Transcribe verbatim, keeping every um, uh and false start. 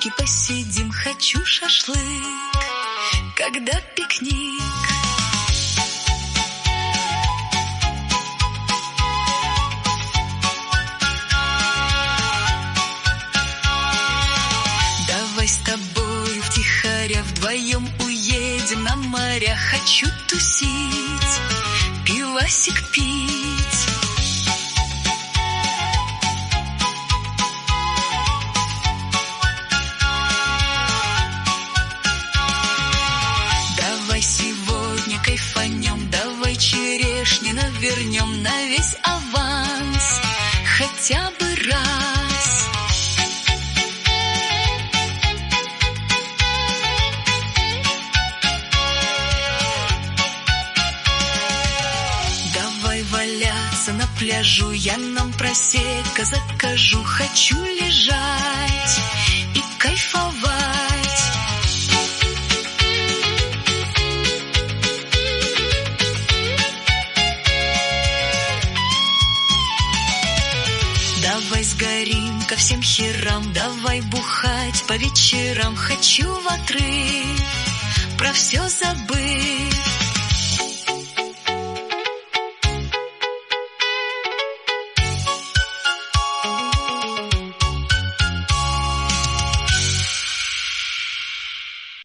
лавочке посидим, хочу шашлык, когда пикник. Давай с тобой втихаря вдвоем уедем на моря, хочу тусить, пивасик пить. Давай сегодня кайфанем, давай черешни навернем на весь аванс, хотя бы раз. Давай валяться на пляжу, я нам просека закажу, хочу лежать и кайфовать. Давай сгорим ко всем херам, давай бухать по вечерам, хочу в отрыв про все забыть.